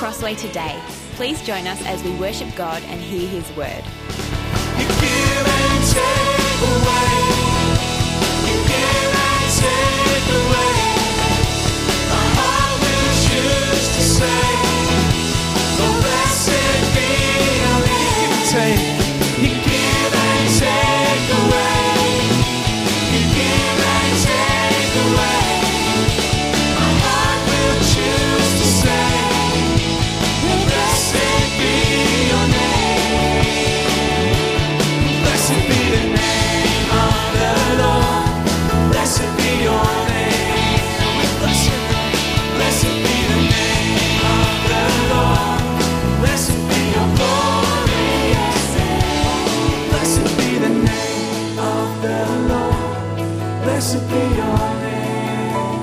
Crossway today. Please join us as we worship God and hear His word. You give and take away. You give and take away. My heart will choose to say, oh, blessed be your name. You give and take away. You give and take away. My heart will choose to say, oh, blessed be your name. Blessed be the name of the Lord. Blessed be your name. We bless your name. Blessed be the name of the Lord. Blessed be your glorious name. Blessed be the name of the Lord. Blessed be your name.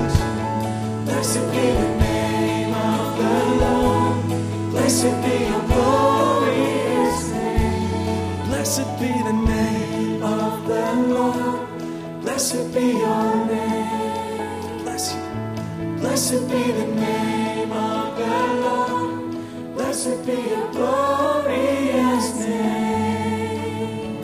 Blessed be the name of the Lord. Blessed be your glorious name. Blessed be the name of the Lord. Blessed be your name. Bless you. Blessed be the name of the Lord. Blessed be your glorious name.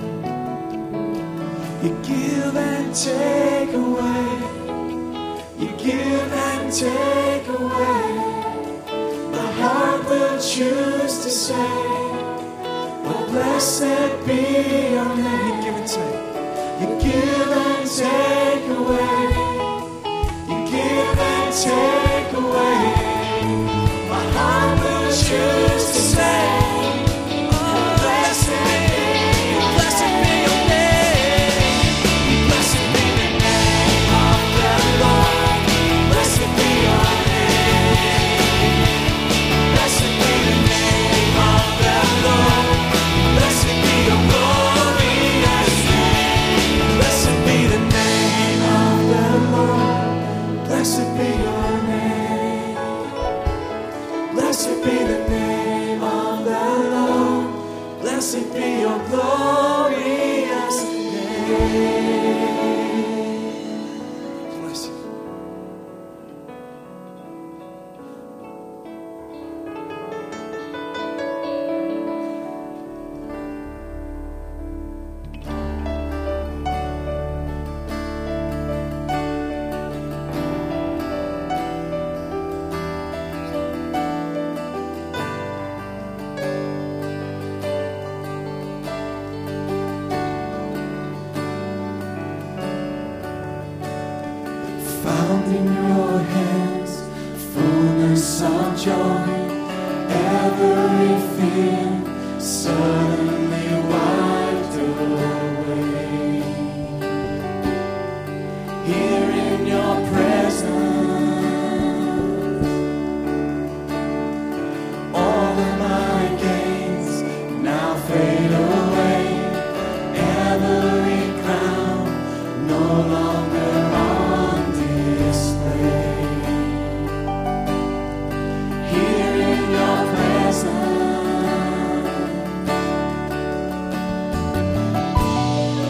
You give and take away. You give and take away. My heart will choose to say, oh, blessed be your name. You give and take. You give and take away. You give and take away. My heart will choose to say, oh, blessed be your name. Blessed be the name of the Lord. Blessed be your name. Blessed be the name of the Lord. Blessed be your glorious name. Blessed be the name of the Lord. Blessed be your name. Blessed be the name of the Lord. Blessed be your glorious name. Bless you. Found in your hands, fullness of joy, every fear suddenly wiped away. Here in your presence, all of my gains now fade away. Every crown no longer on display. Here in your presence,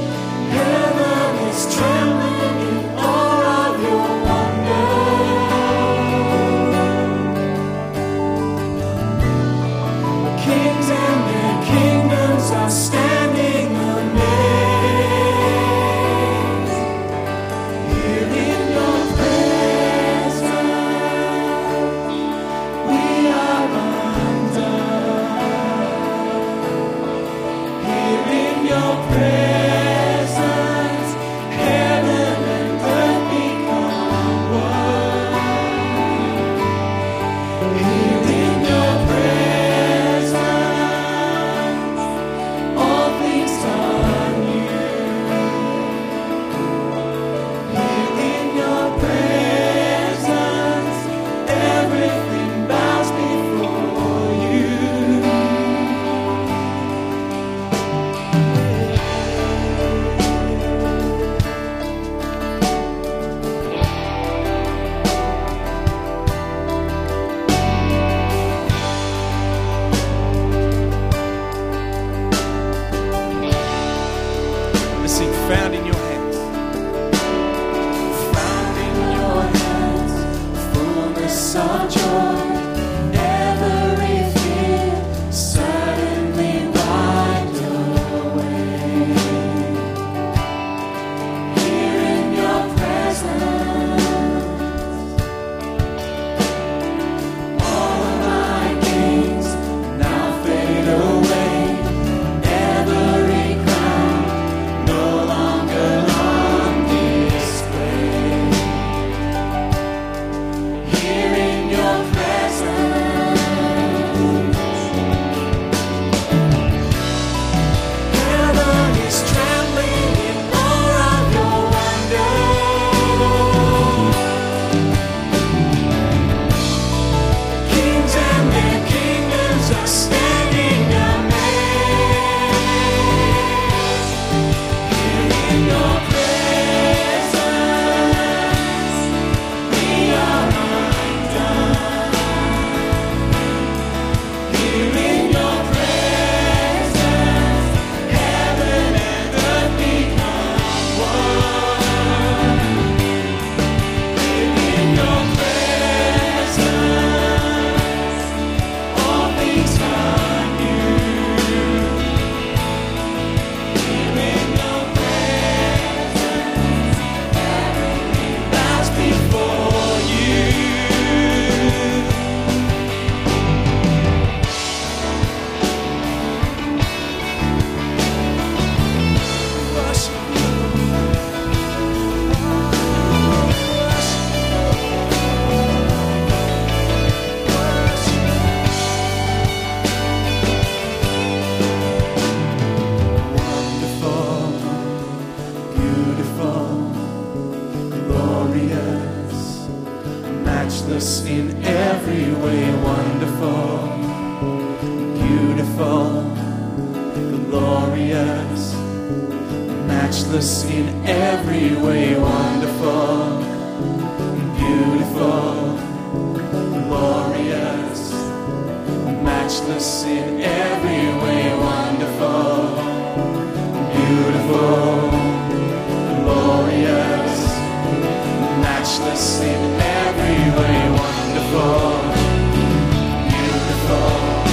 matchless in every way, wonderful, beautiful, glorious, matchless in every way, wonderful, beautiful, glorious, matchless in every way, wonderful, beautiful, glorious, matchless in every way, wonderful, beautiful,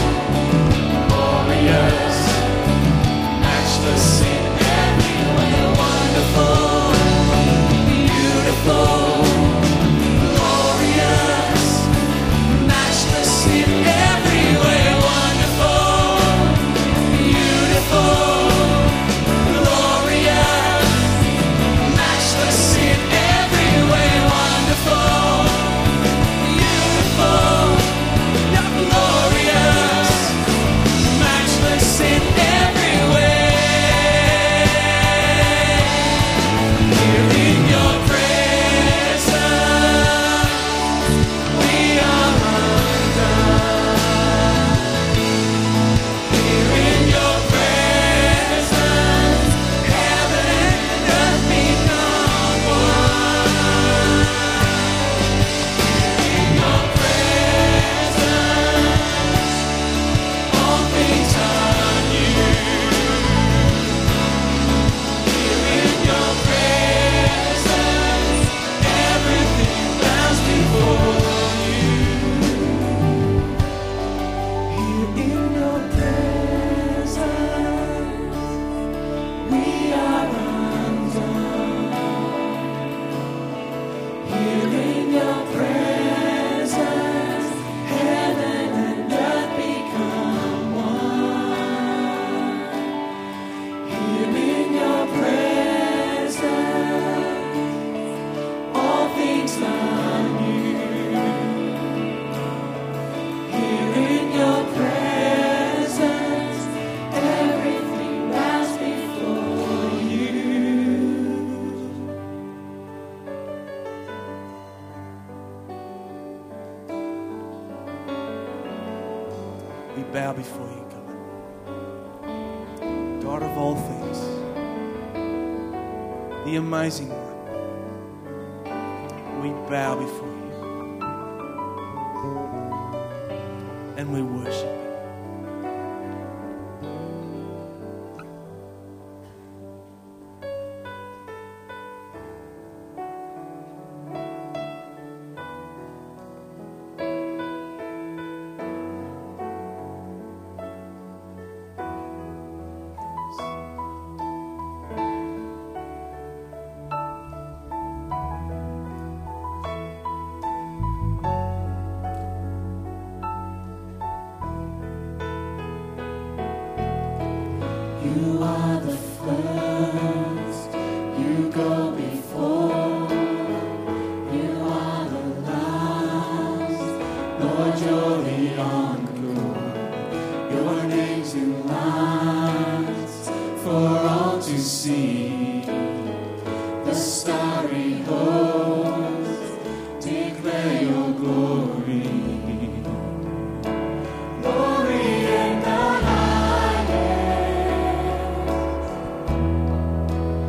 glorious, matchless in every way, wonderful, beautiful, glorious, matchless in every way, wonderful, beautiful, glorious, matchless in every way, wonderful, beautiful, glorious, matchless in every way. Here in your presence, we are undone. Here in your presence, heaven and earth become one. Here in your presence, all things are new. Here in your presence, everything bows before you. Here in your presence, we are undone. Here in your presence, heaven and earth become one. Here in your presence, all things are new. Here in your presence, everything bows before you. We bow before you, God, God of all things, the amazing one. We bow before you and we worship you. You are the first, you go before, you are the last, Lord, you're the encore, your name's in lights for all to see, the starry host declare your glory. Glory in the highest.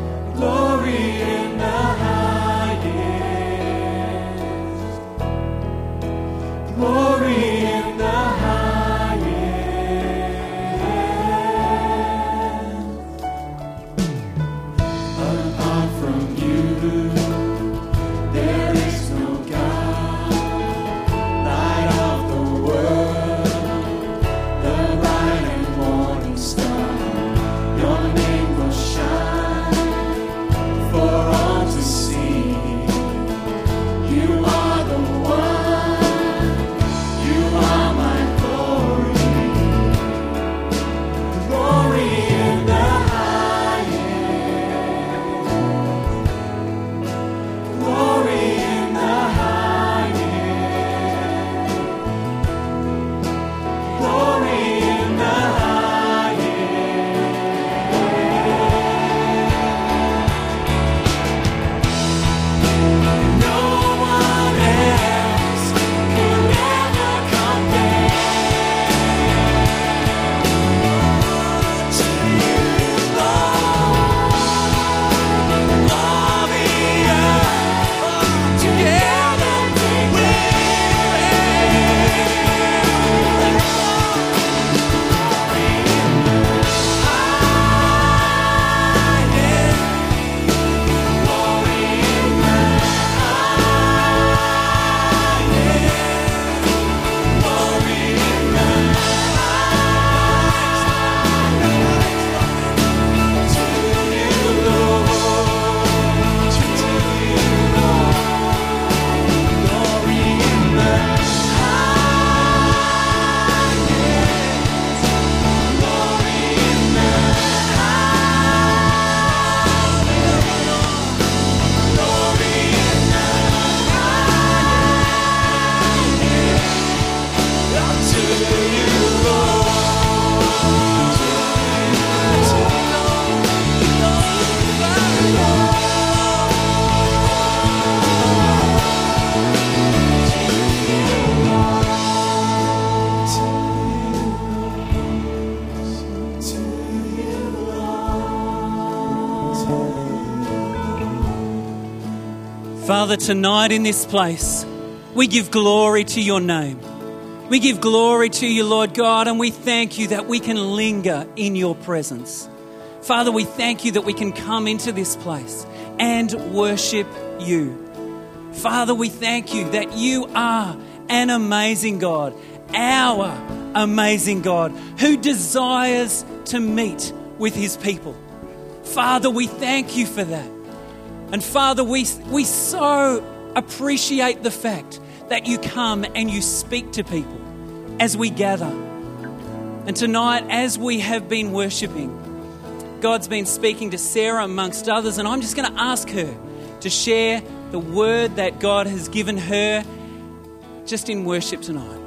Father, tonight in this place, we give glory to your name. We give glory to you, Lord God, and we thank you that we can linger in your presence. Father, we thank you that we can come into this place and worship you. Father, we thank you that you are an amazing God, our amazing God, who desires to meet with his people. Father, we thank you for that. And Father, we so appreciate the fact that you come and you speak to people as we gather. And tonight, as we have been worshipping, God's been speaking to Sarah amongst others, and I'm just going to ask her to share the word that God has given her just in worship tonight.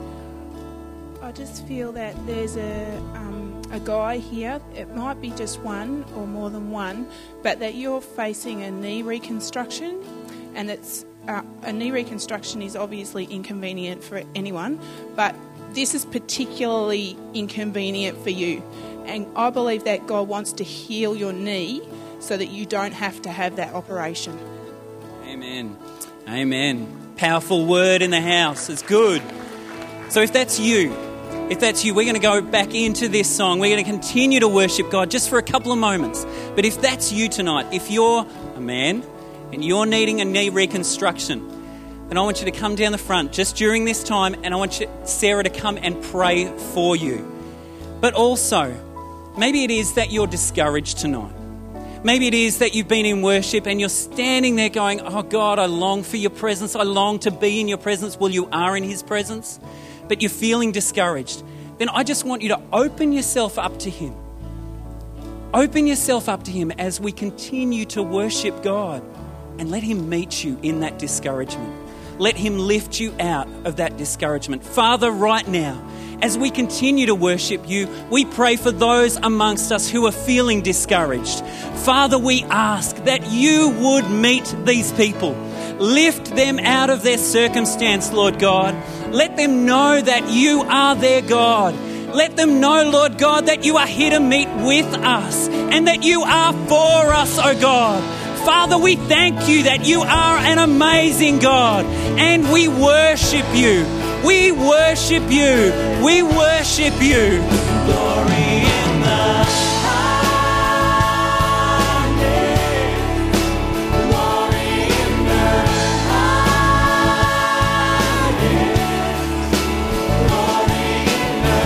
I just feel that there's a guy here, it might be just one or more than one, but that you're facing a knee reconstruction, and it's a knee reconstruction is obviously inconvenient for anyone, but this is particularly inconvenient for you. And I believe that God wants to heal your knee so that you don't have to have that operation. Amen. Amen. Powerful word in the house. It's good. So if that's you, we're going to go back into this song. We're going to continue to worship God just for a couple of moments. But if that's you tonight, if you're a man and you're needing a knee reconstruction, then I want you to come down the front just during this time, and I want Sarah to come and pray for you. But also, maybe it is that you're discouraged tonight. Maybe it is that you've been in worship and you're standing there going, oh God, I long for your presence. I long to be in your presence. Well, you are in his presence, but you're feeling discouraged. Then I just want you to open yourself up to him. Open yourself up to him as we continue to worship God, and let him meet you in that discouragement. Let him lift you out of that discouragement. Father, right now, as we continue to worship you, we pray for those amongst us who are feeling discouraged. Father, we ask that you would meet these people. Lift them out of their circumstance, Lord God. Let them know that you are their God. Let them know, Lord God, that you are here to meet with us and that you are for us, oh God. Father, we thank you that you are an amazing God, and we worship you. We worship you. We worship you. Glory in the highest. Glory in the highest. Glory in the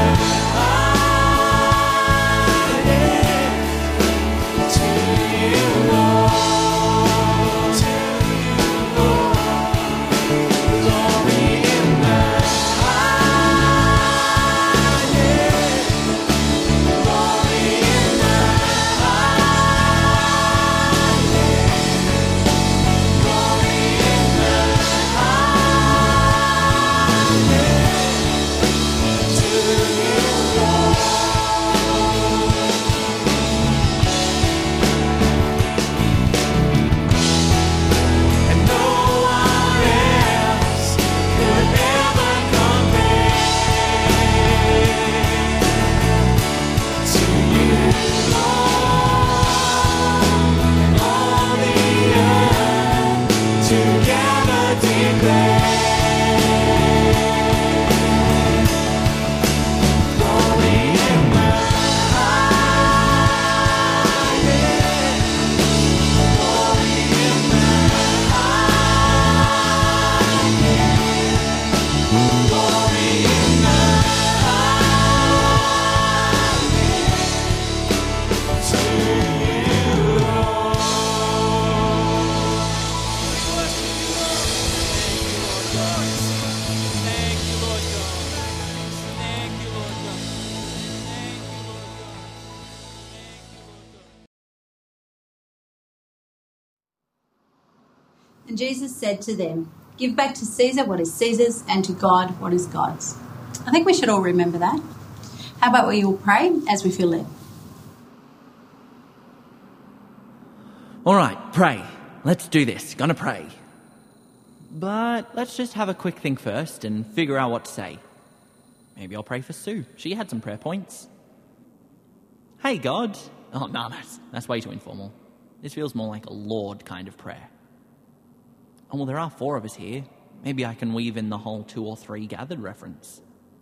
highest. To you, Lord. To you, Lord. Glory in the And Jesus said to them, "Give back to Caesar what is Caesar's, and to God what is God's." I think we should all remember that. How about we all pray as we feel led? All right, pray. Let's do this. Gonna pray. But let's just have a quick think first and figure out what to say. Maybe I'll pray for Sue. She had some prayer points. Hey, God. Oh, no, that's way too informal. This feels more like a Lord kind of prayer. Oh, well, there are 4 of us here. Maybe I can weave in the whole 2 or 3 gathered reference.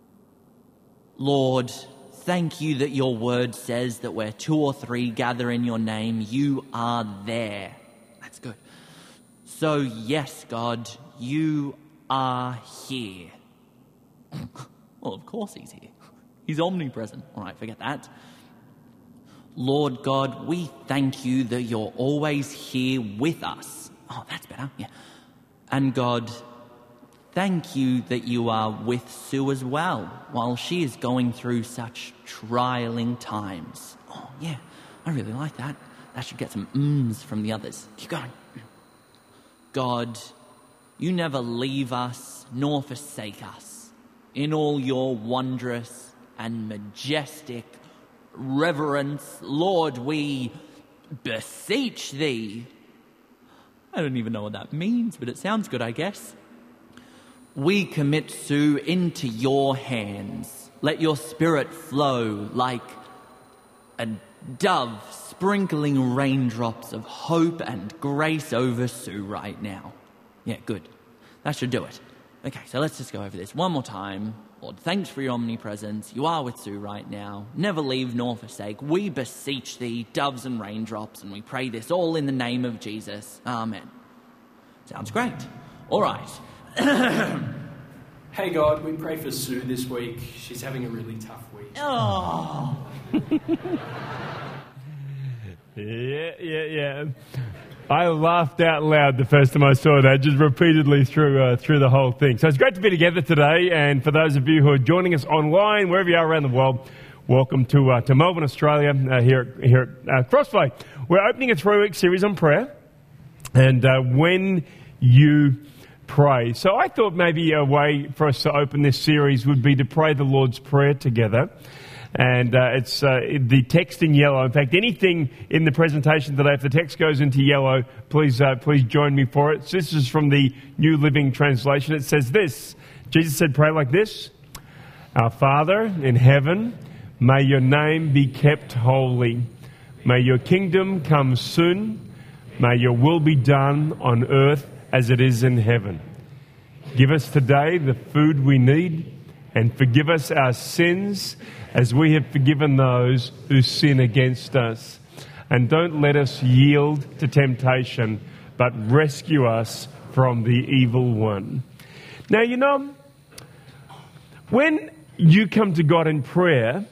Lord, thank you that your word says that where 2 or 3 gather in your name, you are there. That's good. So, yes, God, you are here. Well, of course he's here. He's omnipresent. All right, forget that. Lord God, we thank you that you're always here with us. Oh, that's better, yeah. And God, thank you that you are with Sue as well, while she is going through such trialing times. Oh, yeah, I really like that. That should get some ums from the others. Keep going. God, you never leave us nor forsake us. In all your wondrous and majestic reverence, Lord, we beseech thee. I don't even know what that means, but it sounds good, I guess. We commit Sue into your hands. Let your spirit flow like a dove sprinkling raindrops of hope and grace over Sue right now. Yeah, good. That should do it. Okay, so let's just go over this one more time. Lord, thanks for your omnipresence. You are with Sue right now. Never leave nor forsake. We beseech thee, doves and raindrops, and we pray this all in the name of Jesus. Amen. Sounds great. All right. Hey God, we pray for Sue this week. She's having a really tough week. Oh. Yeah. I laughed out loud the first time I saw that, just repeatedly through the whole thing. So it's great to be together today, and for those of you who are joining us online, wherever you are around the world, welcome to Melbourne, Australia, here at Crossway. We're opening a 3-week series on prayer, and when you pray. So I thought maybe a way for us to open this series would be to pray the Lord's Prayer together. And it's the text in yellow. In fact, anything in the presentation today, if the text goes into yellow, please join me for it. So this is from the New Living Translation. It says this. Jesus said, pray like this. Our Father in heaven, may your name be kept holy. May your kingdom come soon. May your will be done on earth as it is in heaven. Give us today the food we need, and forgive us our sins as we have forgiven those who sin against us. And don't let us yield to temptation, but rescue us from the evil one. Now, you know, when you come to God in prayer,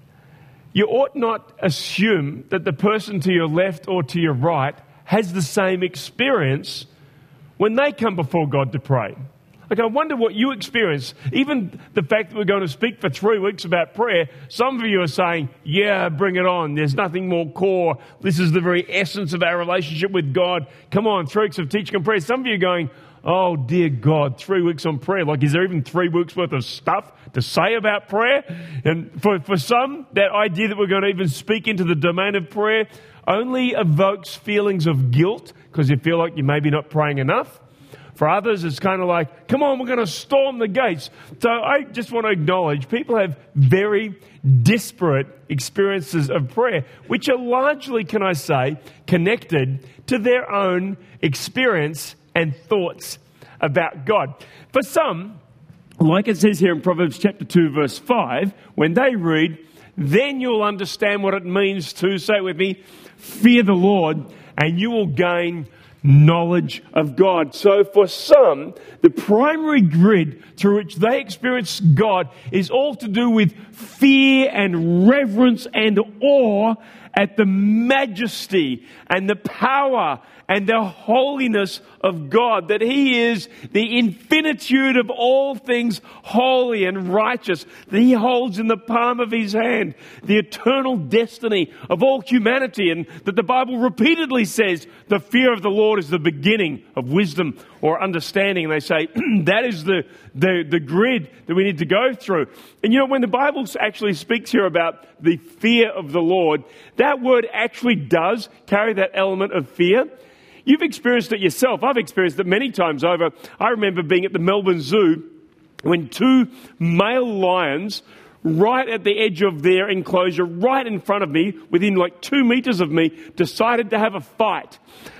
you ought not assume that the person to your left or to your right has the same experience when they come before God to pray. Like, I wonder what you experience. Even the fact that we're going to speak for 3 weeks about prayer, some of you are saying, yeah, bring it on. There's nothing more core. This is the very essence of our relationship with God. Come on, 3 weeks of teaching on prayer. Some of you are going, oh, dear God, 3 weeks on prayer. Like, is there even 3 weeks worth of stuff to say about prayer? And for some, that idea that we're going to even speak into the domain of prayer only evokes feelings of guilt because you feel like you're maybe not praying enough. For others, it's kind of like, come on, we're going to storm the gates. So I just want to acknowledge people have very disparate experiences of prayer, which are largely, can I say, connected to their own experience and thoughts about God. For some, like it says here in Proverbs chapter 2, verse 5, when they read, then you'll understand what it means to, say it with me, fear the Lord, and you will gain knowledge of God. So for some, the primary grid through which they experience God is all to do with fear and reverence and awe at the majesty and the power and the holiness of God, that He is the infinitude of all things holy and righteous, that He holds in the palm of His hand the eternal destiny of all humanity, and that the Bible repeatedly says the fear of the Lord is the beginning of wisdom or understanding. And they say that is the grid that we need to go through. And you know, when the Bible actually speaks here about the fear of the Lord, that word actually does carry that element of fear. You've experienced it yourself. I've experienced it many times over. I remember being at the Melbourne Zoo when 2 male lions, right at the edge of their enclosure, right in front of me, within like 2 meters of me, decided to have a fight.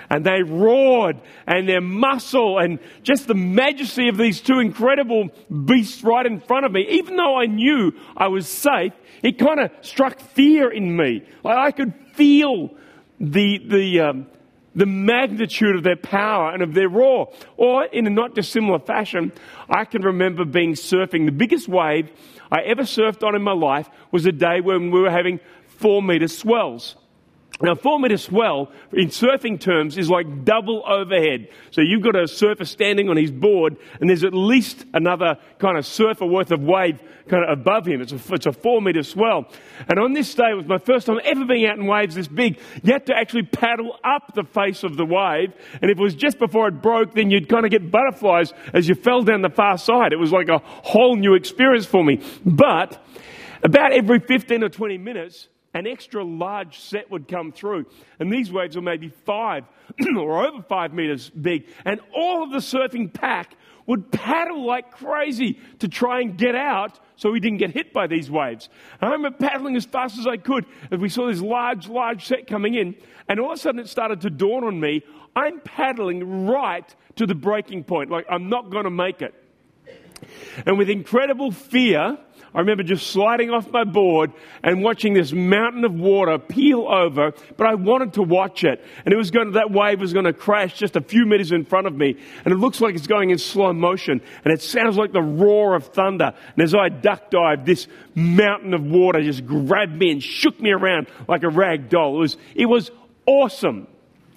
and they roared, and their muscle and just the majesty of these two incredible beasts right in front of me, even though I knew I was safe, it kind of struck fear in me. Like I could feel the magnitude of their power and of their roar. Or in a not dissimilar fashion, I can remember being surfing. The biggest wave I ever surfed on in my life was a day when we were having 4-meter swells. Now, 4-meter swell, in surfing terms, is like double overhead. So you've got a surfer standing on his board, and there's at least another kind of surfer worth of wave kind of above him. It's a 4-meter swell. And on this day, it was my first time ever being out in waves this big. You had to actually paddle up the face of the wave, and if it was just before it broke, then you'd kind of get butterflies as you fell down the far side. It was like a whole new experience for me. But about every 15 or 20 minutes, an extra large set would come through. And these waves were maybe 5 or over 5 meters big. And all of the surfing pack would paddle like crazy to try and get out so we didn't get hit by these waves. And I remember paddling as fast as I could as we saw this large set coming in. And all of a sudden it started to dawn on me, I'm paddling right to the breaking point. Like I'm not going to make it. And with incredible fear, I remember just sliding off my board and watching this mountain of water peel over, but I wanted to watch it. And that wave was going to crash just a few meters in front of me. And it looks like it's going in slow motion. And it sounds like the roar of thunder. And as I duck dived, this mountain of water just grabbed me and shook me around like a rag doll. It was awesome.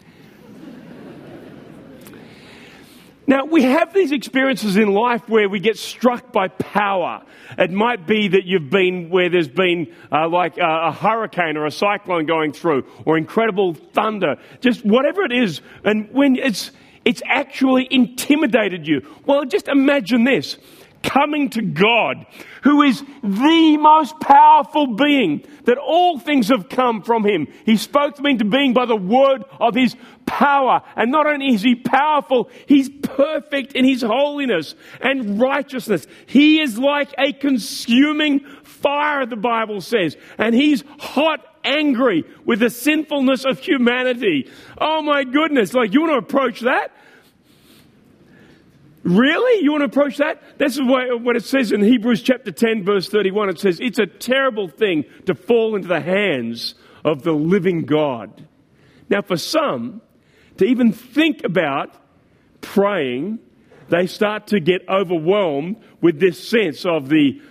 Now, we have these experiences in life where we get struck by power. It might be that you've been where there's been like a hurricane or a cyclone going through, or incredible thunder, just whatever it is. And when it's actually intimidated you. Well, just imagine this. Coming to God, who is the most powerful being, that all things have come from him. He spoke them into being by the word of his power. And not only is he powerful, he's perfect in his holiness and righteousness. He is like a consuming fire, the Bible says. And he's hot, angry with the sinfulness of humanity. Oh my goodness, like you want to approach that? Really? You want to approach that? That's what it says in Hebrews chapter 10, verse 31. It says, it's a terrible thing to fall into the hands of the living God. Now, for some, to even think about praying, they start to get overwhelmed with this sense of the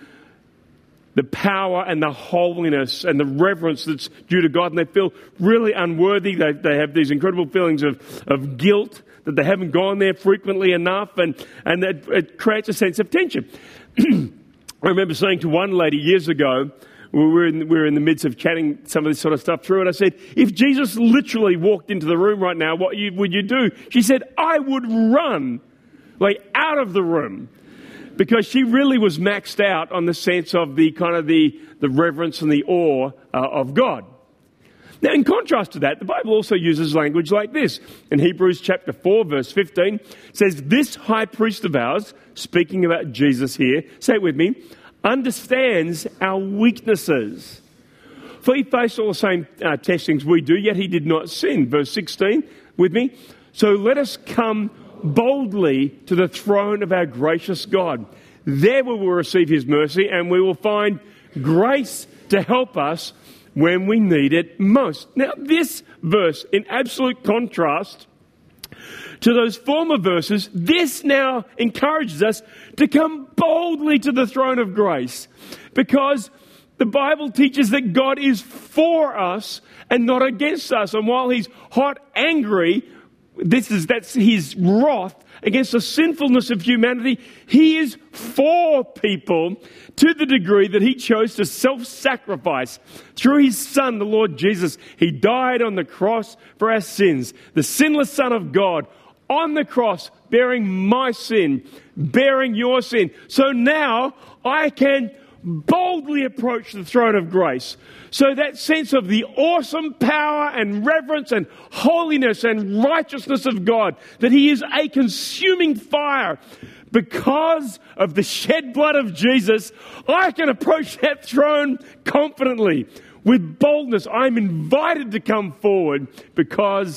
power and the holiness and the reverence that's due to God. And they feel really unworthy. They have these incredible feelings of guilt, that they haven't gone there frequently enough, and that it creates a sense of tension. I remember saying to one lady years ago, we were in the midst of chatting some of this sort of stuff through, and I said, if Jesus literally walked into the room right now, what would you do? She said, I would run, like out of the room, because she really was maxed out on the sense of the kind of the reverence and the awe of God. Now, in contrast to that, the Bible also uses language like this. In Hebrews chapter 4, verse 15, it says, this high priest of ours, speaking about Jesus here, say it with me, understands our weaknesses. For he faced all the same testings we do, yet he did not sin. Verse 16, with me. So let us come boldly to the throne of our gracious God. There we will receive his mercy, and we will find grace to help us when we need it most. Now, this verse, in absolute contrast to those former verses, this now encourages us to come boldly to the throne of grace, because the Bible teaches that God is for us and not against us. And while he's hot, angry, that's his wrath against the sinfulness of humanity, he is for people to the degree that he chose to self-sacrifice through his Son, the Lord Jesus. He died on the cross for our sins. The sinless Son of God on the cross, bearing my sin, bearing your sin. So now I can boldly approach the throne of grace. So that sense of the awesome power and reverence and holiness and righteousness of God, that he is a consuming fire, because of the shed blood of Jesus, I can approach that throne confidently, with boldness. I'm invited to come forward because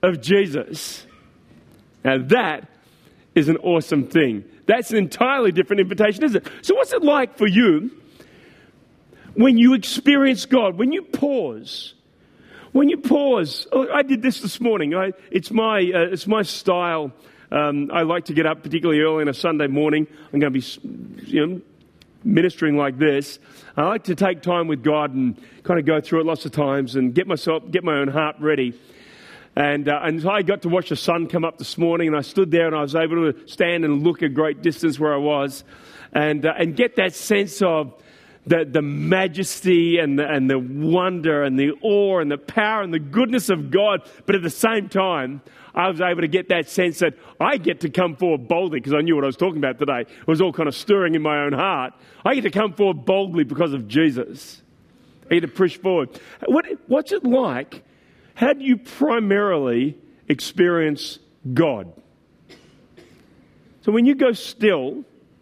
of Jesus. Now that is an awesome thing. That's an entirely different invitation, isn't it? So what's it like for you when you experience God, when you pause? When you pause, I did this morning. It's my style. I like to get up particularly early on a Sunday morning. I'm going to be, ministering like this. I like to take time with God and kind of go through it lots of times and get my own heart ready. And so I got to watch the sun come up this morning, and I stood there and I was able to stand and look a great distance where I was, and get that sense of the majesty and the wonder and the awe and the power and the goodness of God. But at the same time, I was able to get that sense that I get to come forward boldly, because I knew what I was talking about today. It was all kind of stirring in my own heart. I get to come forward boldly because of Jesus. I get to push forward. What's it like? How do you primarily experience God? So when you go still,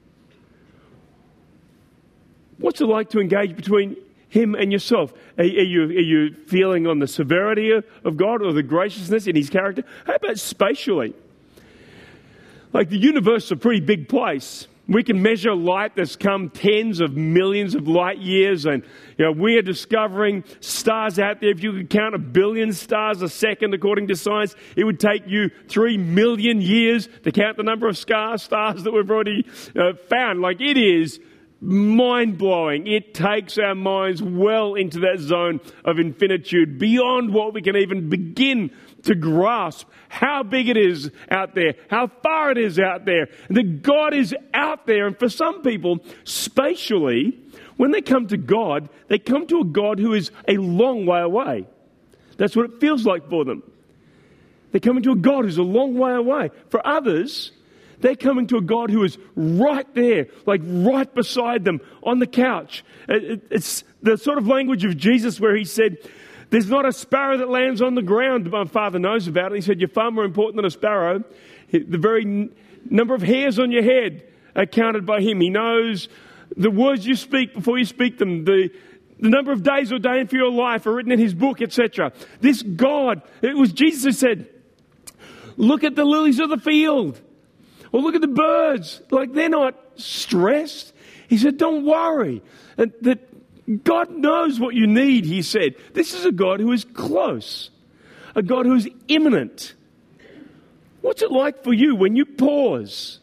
what's it like to engage between Him and yourself? Are you feeling on the severity of God or the graciousness in His character? How about spatially? Like, the universe is a pretty big place. We can measure light that's come tens of millions of light years, and we are discovering stars out there. If you could count 1 billion stars a second, according to science, it would take you 3 million years to count the number of stars that we've already found. Like, it is mind-blowing. It takes our minds well into that zone of infinitude, beyond what we can even begin to grasp. How big it is out there, how far it is out there, that God is out there. And for some people, spatially, when they come to God, they come to a God who is a long way away. That's what it feels like for them. They're coming to a God who's a long way away. For others, they're coming to a God who is right there, like right beside them on the couch. It's the sort of language of Jesus where He said, "There's not a sparrow that lands on the ground." My Father knows about it. He said, "You're far more important than a sparrow." The very number of hairs on your head are counted by Him. He knows the words you speak before you speak them. The number of days ordained for your life are written in His book, etc. This God, it was Jesus who said, "Look at the lilies of the field. Or look at the birds." Like, they're not stressed. He said, "Don't worry." And that God knows what you need, He said. This is a God who is close. A God who is imminent. What's it like for you when you pause?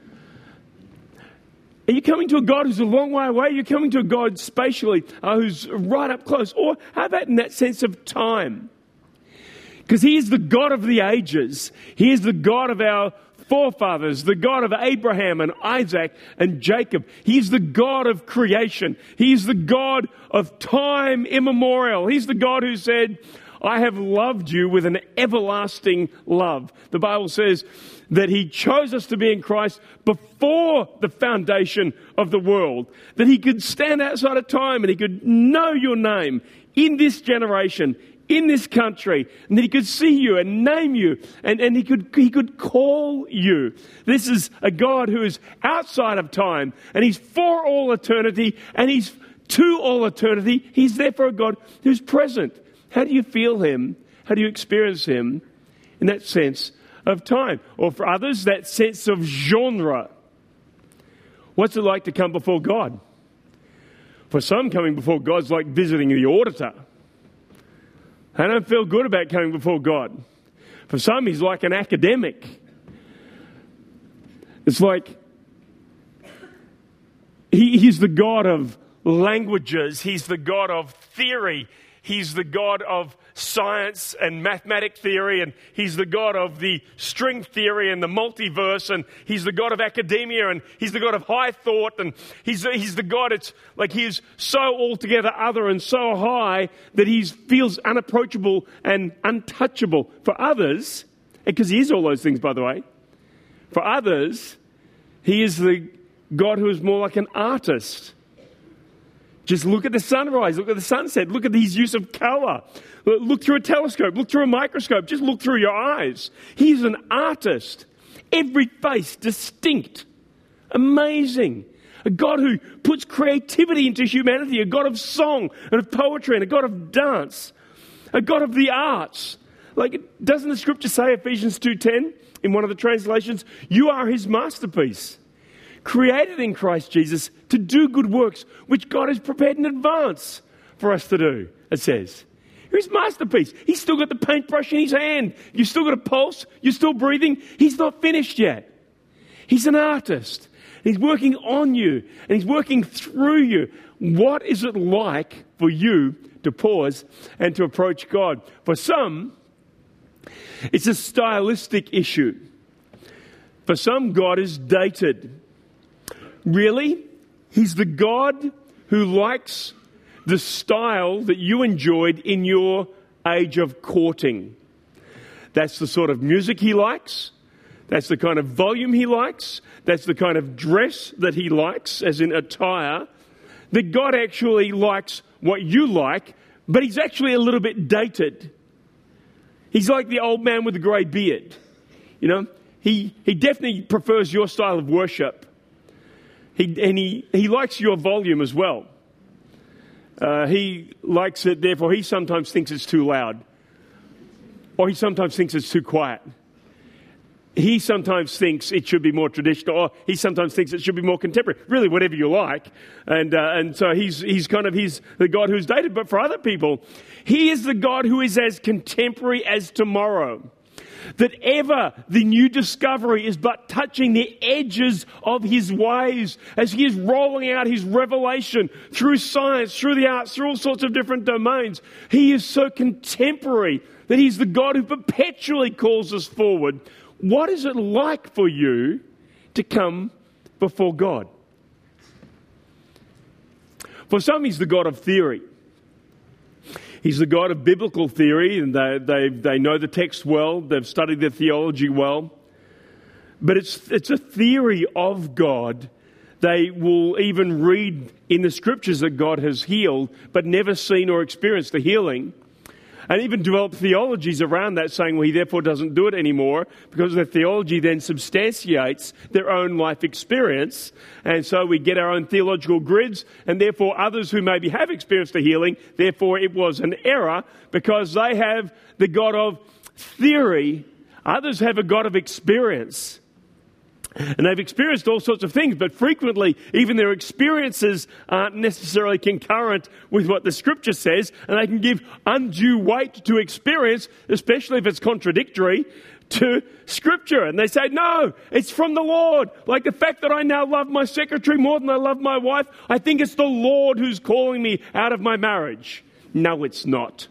Are you coming to a God who's a long way away? Are you coming to a God spatially who's right up close? Or how about in that sense of time? Because He is the God of the ages. He is the God of our forefathers, the God of Abraham and Isaac and Jacob. He's the God of creation. He's the God of time immemorial. He's the God who said, "I have loved you with an everlasting love." The Bible says that He chose us to be in Christ before the foundation of the world, that He could stand outside of time and He could know your name in this generation, in this country, and that He could see you and name you, and He could call you. This is a God who is outside of time, and He's for all eternity, and He's to all eternity. He's therefore a God who's present. How do you feel Him? How do you experience Him in that sense of time? Or for others, that sense of genre. What's it like to come before God? For some, coming before God's like visiting the auditor. I don't feel good about coming before God. For some, He's like an academic. It's like He's the God of languages. He's the God of theory. He's the God of science and mathematic theory, and He's the God of the string theory and the multiverse, and He's the God of academia, and He's the God of high thought, and He's the God, it's like He's so altogether other and so high that He feels unapproachable and untouchable. For others, because He is all those things, by the way, for others, He is the God who is more like an artist. Just look at the sunrise, look at the sunset, look at His use of colour. Look through a telescope, look through a microscope, just look through your eyes. He's an artist. Every face distinct. Amazing. A God who puts creativity into humanity, a God of song and of poetry and a God of dance. A God of the arts. Like, doesn't the scripture say, Ephesians 2:10, in one of the translations, you are his masterpiece, created in Christ Jesus to do good works, which God has prepared in advance for us to do, it says. You're his masterpiece. He's still got the paintbrush in his hand. You've still got a pulse. You're still breathing. He's not finished yet. He's an artist. He's working on you, and he's working through you. What is it like for you to pause and to approach God? For some, it's a stylistic issue. For some, God is dated. Really? He's the God who likes the style that you enjoyed in your age of courting. That's the sort of music he likes. That's the kind of volume he likes. That's the kind of dress that he likes, as in attire. That God actually likes what you like, but he's actually a little bit dated. He's like the old man with the grey beard. You know, he definitely prefers your style of worship. He likes your volume as well. He likes it, therefore he sometimes thinks it's too loud. Or he sometimes thinks it's too quiet. He sometimes thinks it should be more traditional, or he sometimes thinks it should be more contemporary. Really, whatever you like. And so he's the God who's dated. But for other people, he is the God who is as contemporary as tomorrow. That ever the new discovery is but touching the edges of his ways as he is rolling out his revelation through science, through the arts, through all sorts of different domains. He is so contemporary that he's the God who perpetually calls us forward. What is it like for you to come before God? For some, he's the God of theory. He's the God of biblical theory, and they know the text well. They've studied their theology well. But it's a theory of God. They will even read in the scriptures that God has healed, but never seen or experienced the healing. And even develop theologies around that, saying, well, he therefore doesn't do it anymore, because their theology then substantiates their own life experience. And so we get our own theological grids, and therefore others who maybe have experienced the healing, therefore it was an error, because they have the God of theory. Others have a God of experience. And they've experienced all sorts of things, but frequently even their experiences aren't necessarily concurrent with what the scripture says, and they can give undue weight to experience, especially if it's contradictory to scripture. And they say, no, it's from the Lord. Like the fact that I now love my secretary more than I love my wife, I think it's the Lord who's calling me out of my marriage. No, it's not.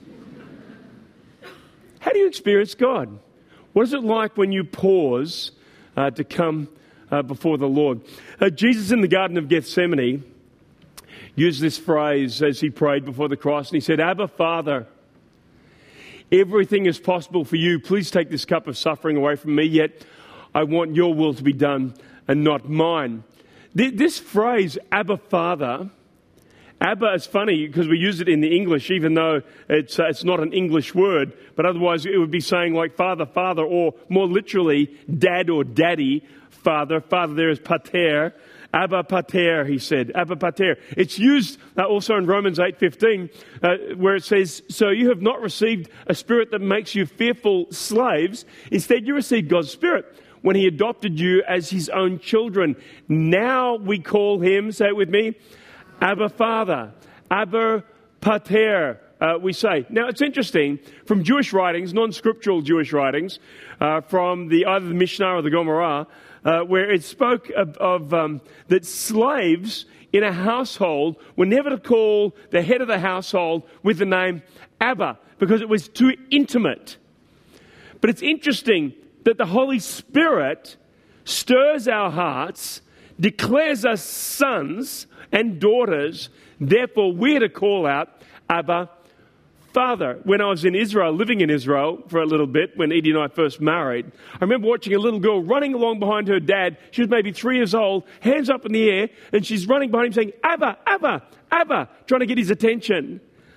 How do you experience God? What is it like when you pause to come before the Lord? Jesus in the Garden of Gethsemane used this phrase as he prayed before the cross, and he said, Abba, Father, everything is possible for you. Please take this cup of suffering away from me, yet I want your will to be done and not mine. This phrase, Abba, Father, Abba is funny because we use it in the English, even though it's not an English word, but otherwise it would be saying like father, father, or more literally, dad or daddy, father. Father there is pater. Abba pater, he said. Abba pater. It's used also in Romans 8:15, where it says, so you have not received a spirit that makes you fearful slaves. Instead, you received God's Spirit when he adopted you as his own children. Now we call him, say it with me, Abba Father, Abba Pater, we say. Now, it's interesting, from Jewish writings, non-scriptural Jewish writings, from either the Mishnah or the Gemara, where it spoke of that slaves in a household were never to call the head of the household with the name Abba, because it was too intimate. But it's interesting that the Holy Spirit stirs our hearts, declares us sons and daughters, therefore we're to call out Abba, Father. When I was in Israel, living in Israel for a little bit, when Edie and I first married, I remember watching a little girl running along behind her dad. She was maybe 3 years old, hands up in the air, and she's running behind him saying, Abba, Abba, Abba, trying to get his attention.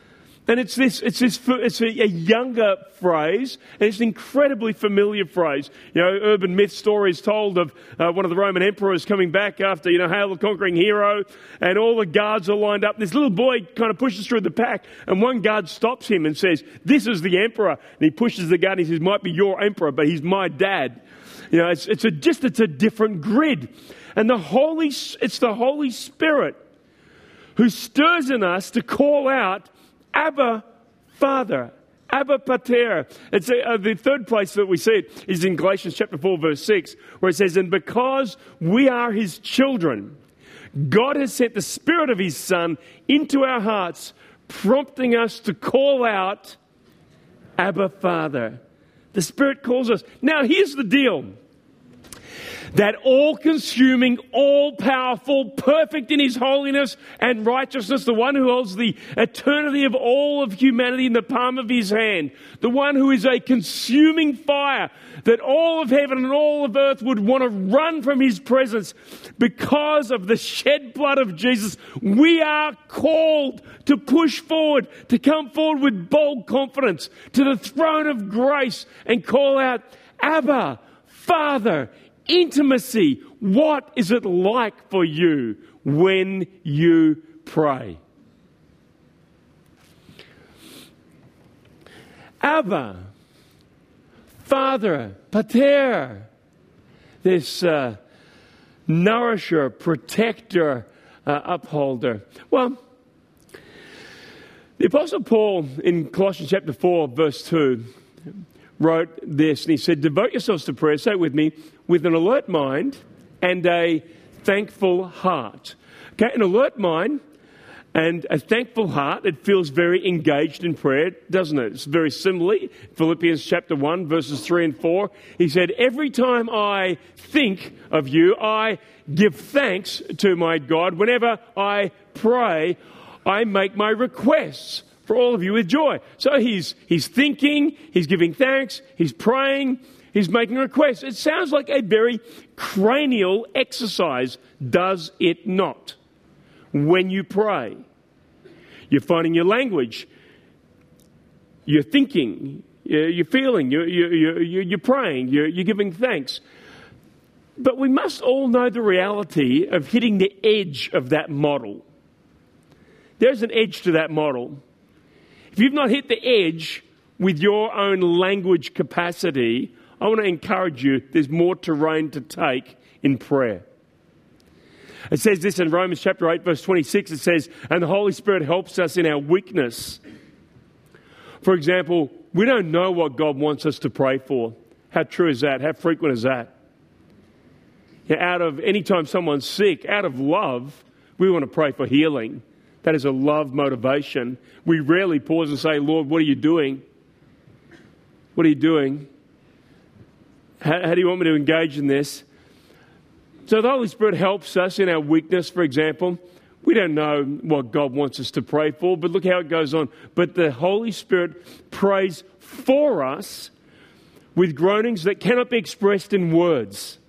And it's a younger phrase, and it's an incredibly familiar phrase. You know, urban myth stories told of one of the Roman emperors coming back after, hail the conquering hero, and all the guards are lined up. This little boy kind of pushes through the pack, and one guard stops him and says, "This is the emperor." And he pushes the guard and he says, "Might be your emperor, but he's my dad." It's a different grid. And it's the Holy Spirit who stirs in us to call out, Abba, Father, Abba Pater. It's the third place that we see it is in Galatians chapter 4, verse 6, where it says, "And because we are his children, God has sent the Spirit of his Son into our hearts, prompting us to call out, Abba, Father." The Spirit calls us. Now, here's the deal. That all-consuming, all-powerful, perfect in his holiness and righteousness, the one who holds the eternity of all of humanity in the palm of his hand, the one who is a consuming fire, that all of heaven and all of earth would want to run from his presence because of the shed blood of Jesus. We are called to push forward, to come forward with bold confidence to the throne of grace and call out, Abba, Father. Intimacy. What is it like for you when you pray? Abba, Father, Pater, this nourisher, protector, upholder. Well, the Apostle Paul in Colossians chapter 4, verse 2, wrote this, and he said, "Devote yourselves to prayer," say it with me, "with an alert mind and a thankful heart." Okay, an alert mind and a thankful heart, it feels very engaged in prayer, doesn't it? It's very similarly, Philippians chapter 1, verses 3 and 4, he said, "Every time I think of you, I give thanks to my God. Whenever I pray, I make my requests for all of you with joy." So he's thinking, he's giving thanks, he's praying, he's making requests. It sounds like a very cranial exercise, does it not? When you pray, you're finding your language, you're thinking, you're feeling, you're praying, you're giving thanks. But we must all know the reality of hitting the edge of that model. There's an edge to that model. If you've not hit the edge with your own language capacity, I want to encourage you, there's more terrain to take in prayer. It says this in Romans chapter 8, verse 26, it says, "And the Holy Spirit helps us in our weakness." For example, we don't know what God wants us to pray for. How true is that? How frequent is that? Out of any time someone's sick, out of love, we want to pray for healing. That is a love motivation. We rarely pause and say, "Lord, what are you doing? What are you doing? How do you want me to engage in this?" So the Holy Spirit helps us in our weakness, for example. We don't know what God wants us to pray for, but look how it goes on. But the Holy Spirit prays for us with groanings that cannot be expressed in words.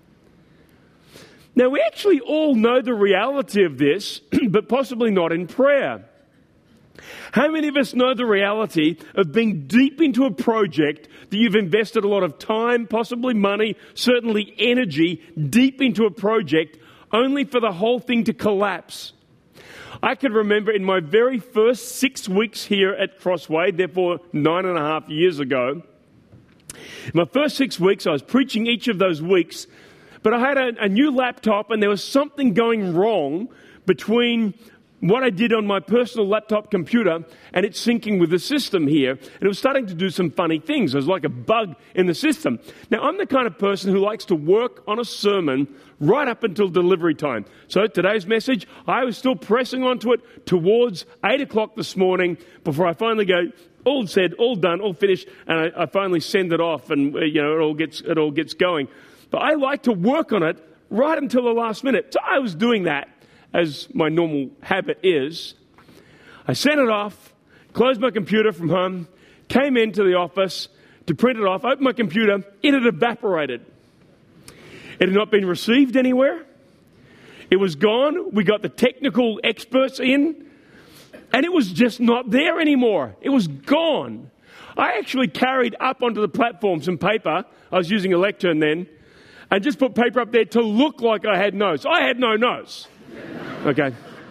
Now, we actually all know the reality of this, but possibly not in prayer. How many of us know the reality of being deep into a project that you've invested a lot of time, possibly money, certainly energy, deep into a project, only for the whole thing to collapse? I can remember in my very first 6 weeks here at Crossway, therefore 9.5 years ago, in my first 6 weeks, I was preaching each of those weeks, but I had a new laptop and there was something going wrong between what I did on my personal laptop computer and it syncing with the system here. And it was starting to do some funny things. There was like a bug in the system. Now, I'm the kind of person who likes to work on a sermon right up until delivery time. So today's message, I was still pressing onto it towards 8 o'clock this morning before I finally go, all said, all done, all finished, and I finally send it off and, it all gets going. But I like to work on it right until the last minute. So I was doing that, as my normal habit is. I sent it off, closed my computer from home, came into the office to print it off, opened my computer, it had evaporated. It had not been received anywhere. It was gone. We got the technical experts in. And it was just not there anymore. It was gone. I actually carried up onto the platform some paper. I was using a lectern then. And just put paper up there to look like I had nose. I had no nose. Okay.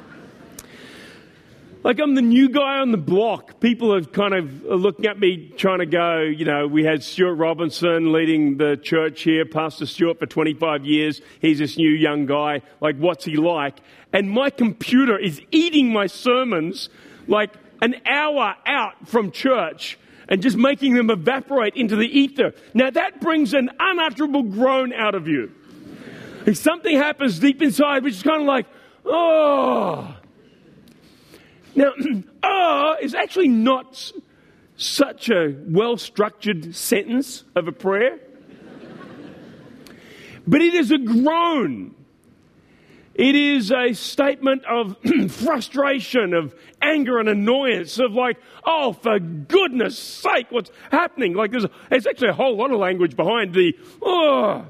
Like I'm the new guy on the block. People are kind of looking at me trying to go, you know, we had Stuart Robinson leading the church here, Pastor Stuart for 25 years. He's this new young guy. Like, what's he like? And my computer is eating my sermons like an hour out from church and just making them evaporate into the ether. Now that brings an unutterable groan out of you. If something happens deep inside, which is kind of like, oh. Now, is actually not such a well-structured sentence of a prayer. But it is a groan. It is a statement of frustration, of anger and annoyance, of like, oh, for goodness sake, what's happening? Like there's actually a whole lot of language behind the, oh.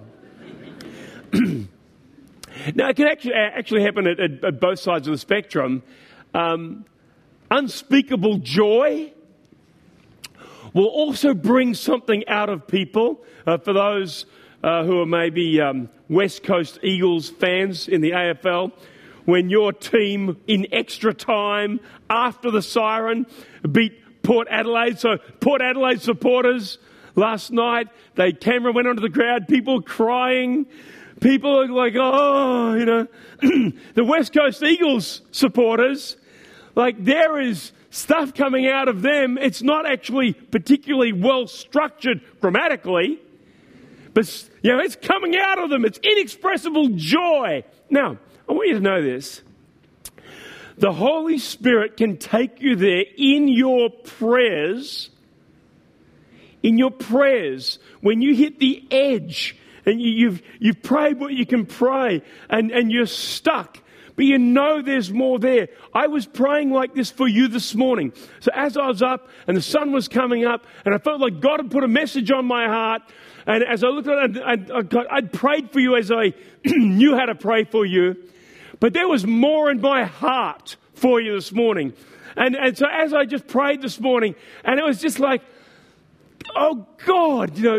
Now, it can actually happen at both sides of the spectrum. Unspeakable joy will also bring something out of people. For those who are maybe West Coast Eagles fans in the AFL, when your team in extra time after the siren beat Port Adelaide. So Port Adelaide supporters last night, camera went onto the crowd, people crying. People are like, oh, you know. The West Coast Eagles supporters, like there is stuff coming out of them. It's not actually particularly well structured grammatically, but you know, it's coming out of them. It's inexpressible joy. Now, I want you to know this. The Holy Spirit can take you there in your prayers. In your prayers, when you hit the edge and you've prayed what you can pray and you're stuck, but you know there's more there. I was praying like this for you this morning. So as I was up and the sun was coming up and I felt like God had put a message on my heart, and as I looked at it, I'd prayed for you as I knew how to pray for you. But there was more in my heart for you this morning. And so as I just prayed this morning, and it was just like, oh God, you know,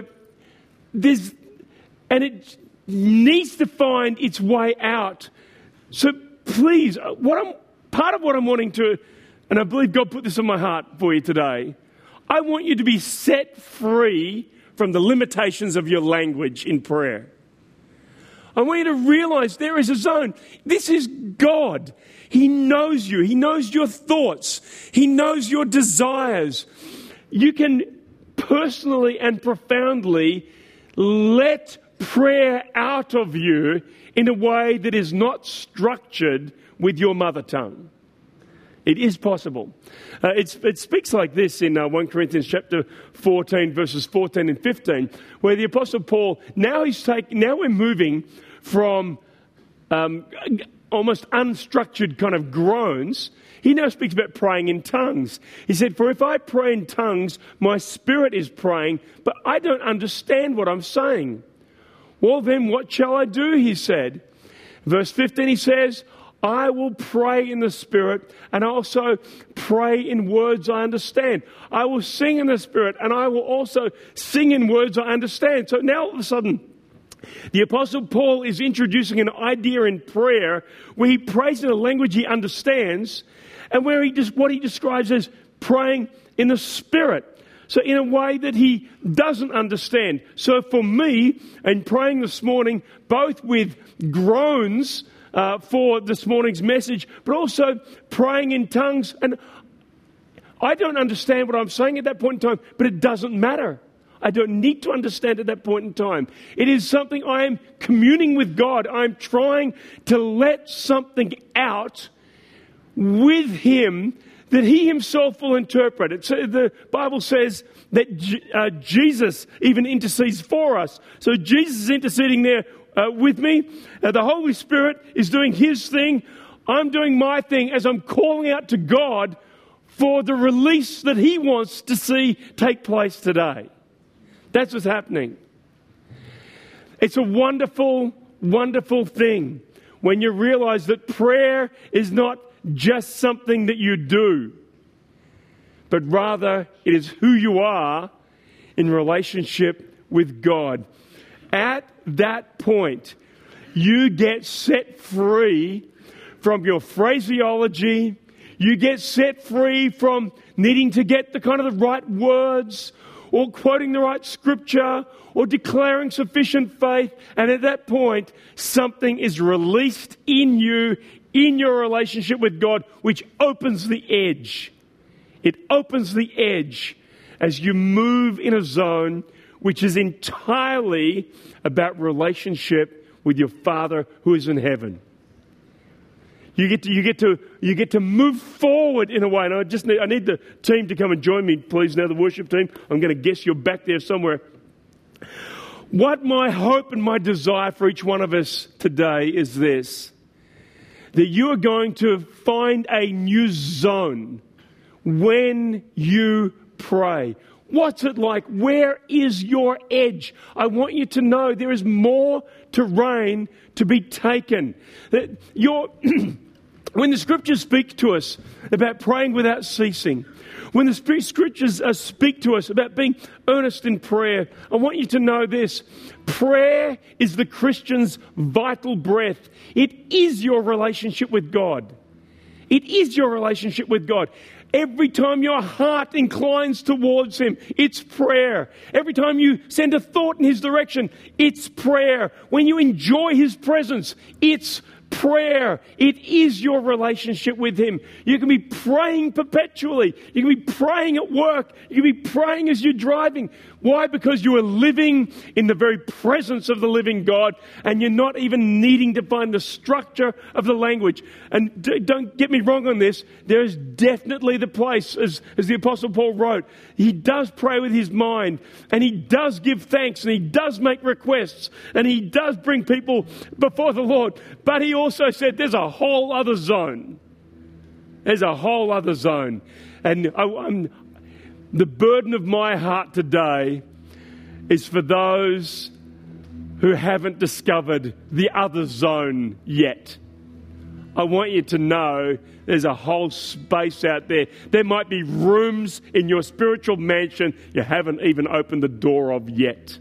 and it needs to find its way out. So please, part of what I'm wanting to, and I believe God put this in my heart for you today, I want you to be set free from the limitations of your language in prayer. I want you to realize there is a zone. This is God. He knows you. He knows your thoughts. He knows your desires. You can personally and profoundly let prayer out of you in a way that is not structured with your mother tongue. It is possible. It speaks like this in 1 Corinthians chapter 14, verses 14 and 15, where the Apostle Paul, now we're moving from almost unstructured kind of groans. He now speaks about praying in tongues. He said, for if I pray in tongues, my spirit is praying, but I don't understand what I'm saying. Well, then what shall I do, he said. Verse 15, he says, I will pray in the Spirit and also pray in words I understand. I will sing in the Spirit and I will also sing in words I understand. So now all of a sudden, the Apostle Paul is introducing an idea in prayer where he prays in a language he understands and where what he describes as praying in the Spirit. So in a way that he doesn't understand. So for me, in praying this morning, both with groans for this morning's message, but also praying in tongues. And I don't understand what I'm saying at that point in time, but it doesn't matter. I don't need to understand at that point in time. It is something I am communing with God. I'm trying to let something out with Him that He Himself will interpret. The Bible says that Jesus even intercedes for us. So Jesus is interceding there with me. The Holy Spirit is doing His thing. I'm doing my thing as I'm calling out to God for the release that He wants to see take place today. That's what's happening. It's a wonderful, wonderful thing when you realize that prayer is not just something that you do, but rather it is who you are in relationship with God. At that point, you get set free from your phraseology. You get set free from needing to get the kind of the right words or quoting the right scripture or declaring sufficient faith. And at that point, something is released in you, in your relationship with God, which opens the edge. It opens the edge as you move in a zone which is entirely about relationship with your Father who is in heaven. You get to move forward in a way. And I need the team to come and join me, please. Now, the worship team. I'm going to guess you're back there somewhere. What my hope and my desire for each one of us today is this: that you are going to find a new zone when you pray. What's it like? Where is your edge? I want you to know there is more terrain to be taken. That when the scriptures speak to us about praying without ceasing, when the scriptures speak to us about being earnest in prayer, I want you to know this: prayer is the Christian's vital breath. It is your relationship with God. It is your relationship with God. Every time your heart inclines towards Him, it's prayer. Every time you send a thought in His direction, it's prayer. When you enjoy His presence, it's prayer. It is your relationship with Him. You can be praying perpetually. You can be praying at work. You can be praying as you're driving. Why? Because you are living in the very presence of the living God, and you're not even needing to find the structure of the language. And don't get me wrong on this. There is definitely the place, as the Apostle Paul wrote, he does pray with his mind, and he does give thanks, and he does make requests, and he does bring people before the Lord. But he also said there's a whole other zone. There's a whole other zone. And the burden of my heart today is for those who haven't discovered the other zone yet. I want you to know there's a whole space out there. There might be rooms in your spiritual mansion you haven't even opened the door of yet.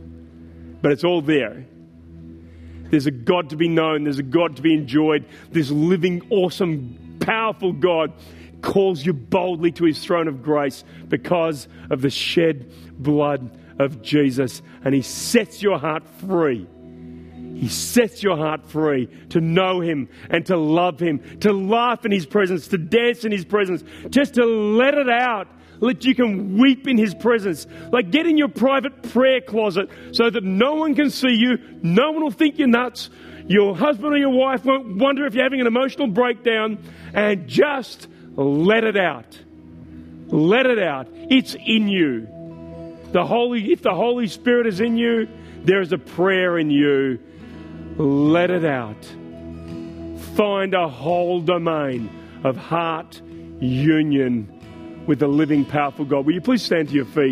But it's all there. There's a God to be known. There's a God to be enjoyed. This living, awesome, powerful God calls you boldly to His throne of grace because of the shed blood of Jesus. And He sets your heart free. He sets your heart free to know Him and to love Him, to laugh in His presence, to dance in His presence, just to let it out. Let you can weep in His presence. Like, get in your private prayer closet so that no one can see you. No one will think you're nuts. Your husband or your wife won't wonder if you're having an emotional breakdown. And just let it out. Let it out. It's in you. If the Holy Spirit is in you, there is a prayer in you. Let it out. Find a whole domain of heart union with the living, powerful God. Will you please stand to your feet?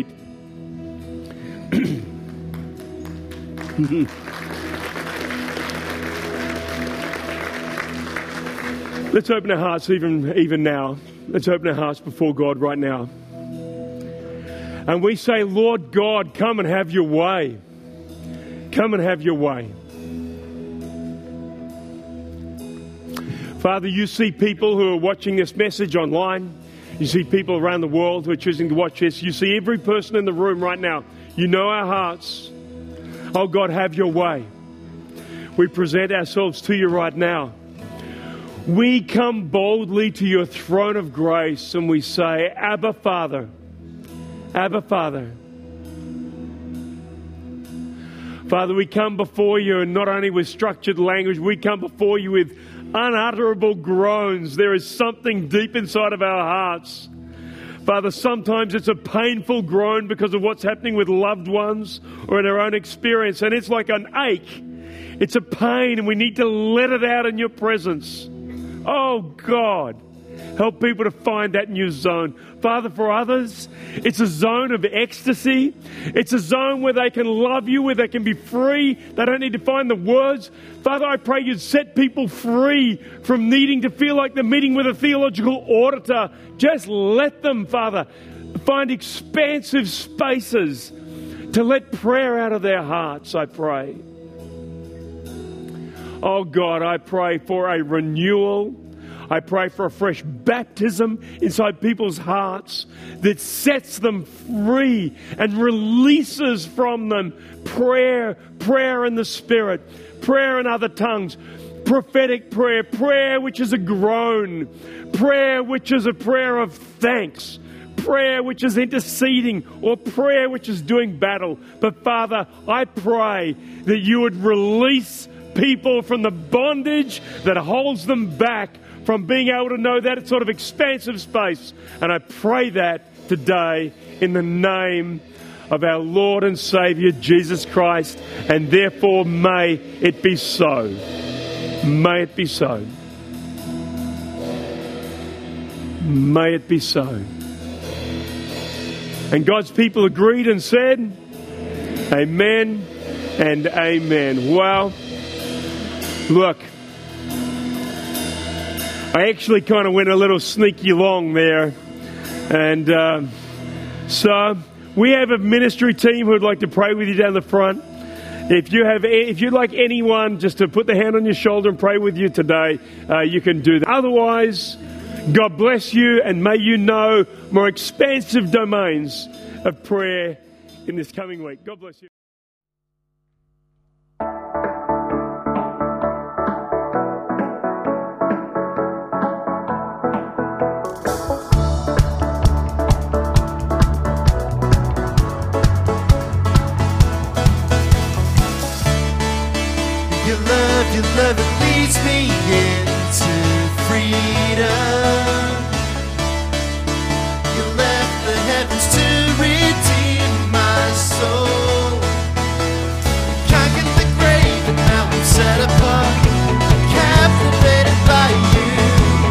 Let's open our hearts even now. Let's open our hearts before God right now. And we say, Lord God, come and have your way. Come and have your way. Father, you see people who are watching this message online. You see people around the world who are choosing to watch this. You see every person in the room right now. You know our hearts. Oh God, have your way. We present ourselves to you right now. We come boldly to your throne of grace and we say, Abba, Father. Abba, Father. Father, we come before you, and not only with structured language, we come before you with unutterable groans. There is something deep inside of our hearts. Father, sometimes it's a painful groan because of what's happening with loved ones or in our own experience, and it's like an ache. It's a pain, and we need to let it out in your presence. Oh God, Help people to find that new zone. Father, for others, it's a zone of ecstasy. It's a zone where they can love you, where they can be free. They don't need to find the words. Father, I pray you'd set people free from needing to feel like they're meeting with a theological auditor. Just let them, Father, find expansive spaces to let prayer out of their hearts, I pray. Oh God, I pray for a renewal. I pray for a fresh baptism inside people's hearts that sets them free and releases from them prayer in the Spirit, prayer in other tongues, prophetic prayer, prayer which is a groan, prayer which is a prayer of thanks, prayer which is interceding, or prayer which is doing battle. But Father, I pray that you would release people from the bondage that holds them back from being able to know that sort of expansive space. And I pray that today in the name of our Lord and Saviour, Jesus Christ. And therefore, may it be so. May it be so. May it be so. And God's people agreed and said, amen and amen. Well, look, I actually kind of went a little sneaky long there. And so we have a ministry team who would like to pray with you down the front. If you'd like anyone just to put their hand on your shoulder and pray with you today, you can do that. Otherwise, God bless you, and may you know more expansive domains of prayer in this coming week. God bless you. Your love, it leads me into freedom. You left the heavens to redeem my soul. Conquered the grave and now I'm set apart, captivated by you.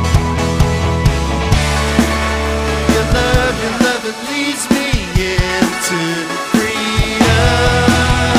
Your love, it leads me into freedom.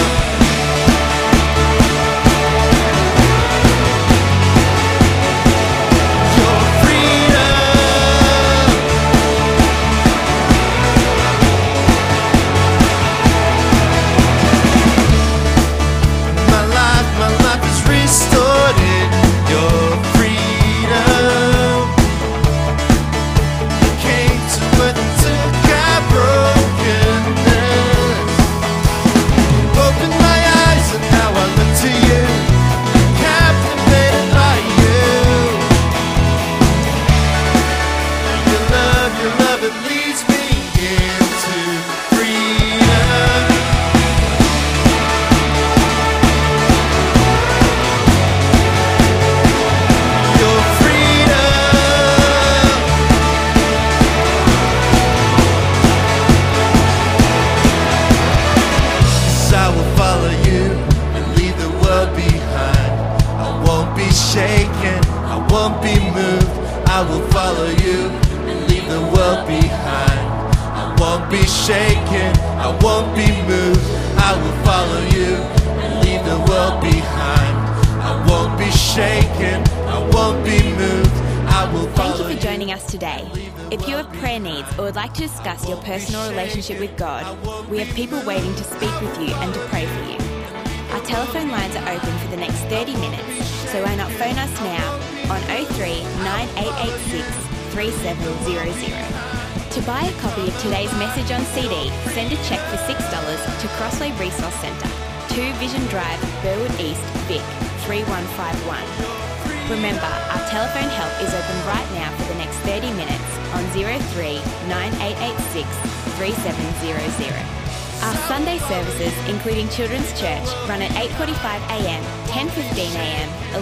I will follow you and leave the world behind. I won't be shaken, I won't be moved. I will follow you and leave the world behind. I won't be shaken, I won't be moved. I will follow you. Thank you for joining us today. If you have prayer needs or would like to discuss your personal relationship with God, we have people waiting to speak with you and to pray for you. Our telephone lines are open for the next 30 minutes, so why not phone us now on 03 9886 3700. To buy a copy of today's message on CD, send a cheque for $6 to Crossway Resource Centre, 2 Vision Drive, Burwood East, Vic, 3151. Remember, our telephone help is open right now for the next 30 minutes on 03 9886 3700. Our Sunday services, including Children's Church, run at 8:45am, 10:15am,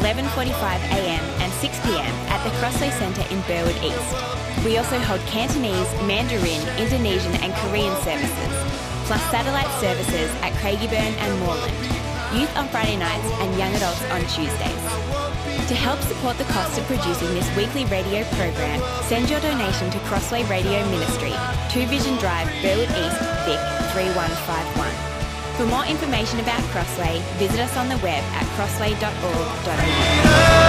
11:45am and 6pm at the Crossway Centre in Burwood East. We also hold Cantonese, Mandarin, Indonesian and Korean services, plus satellite services at Craigieburn and Moreland, youth on Friday nights and young adults on Tuesdays. To help support the cost of producing this weekly radio program, send your donation to Crossway Radio Ministry, 2 Vision Drive, Burwood East, Vic 3151. For more information about Crossway, visit us on the web at crossway.org.au.